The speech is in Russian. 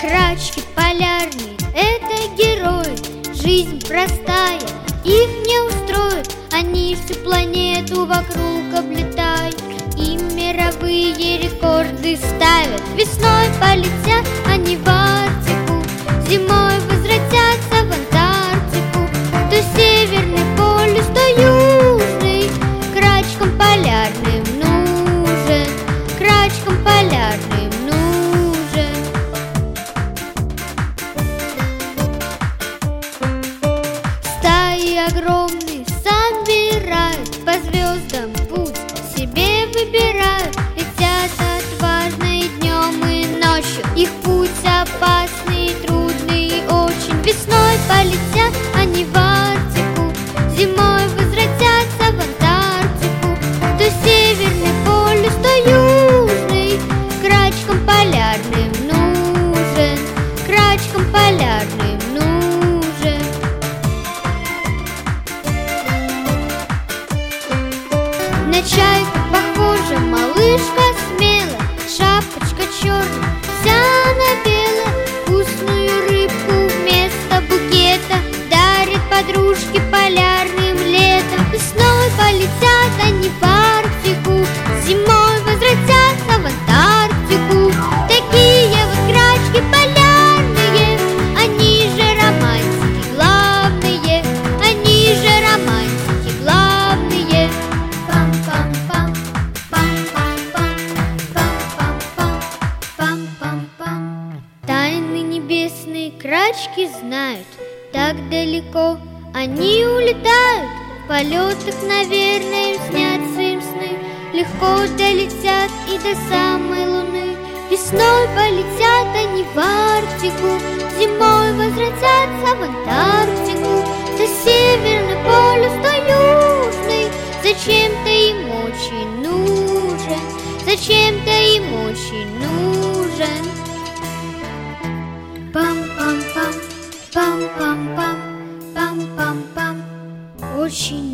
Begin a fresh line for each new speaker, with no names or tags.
Крачки полярные — это герои. Жизнь простая, их не устроит. Они всю планету вокруг облетают и мировые рекорды ставят. Весной полетят они в Арктику, зимой возвратятся в Антарктику. То Северный полюс, то Южный крачкам полярным нужен, крачкам полярным нужен. Стаи огромные собирают, по звездам путь себе выбирают. Летят отважные днем и ночью, их путь опасный, трудный очень. Весной полетят они в Арктику, зимой возвратятся в Антарктику. То Северный полюс, то Южный крачкам полярным нужен, крачкам полярным нужен. На чайку похожа малышка смелая, шапочка черная, вся она белая. Вкусную рыбку вместо букета дарит подружке полярным летом. Весной полетят они в Арктику, зимой возвратятся в Антарктику. Такие вот крачки полярные, они же романтики главные, они же романтики главные. Пам-пам-пам, пам-пам-пам, пам-пам-пам, пам-пам-пам. Тайны небесные крачки знают, так далеко они улетают. В полетах, наверное, им снятся им сны, легко долетят и до самой луны. Весной полетят они в Арктику, зимой возвратятся в Антарктику. То Северный полюс, то Южный зачем-то им очень нужен, зачем-то им очень нужен. Пам-пам-пам, пам-пам-пам, пам-пам-пам, очень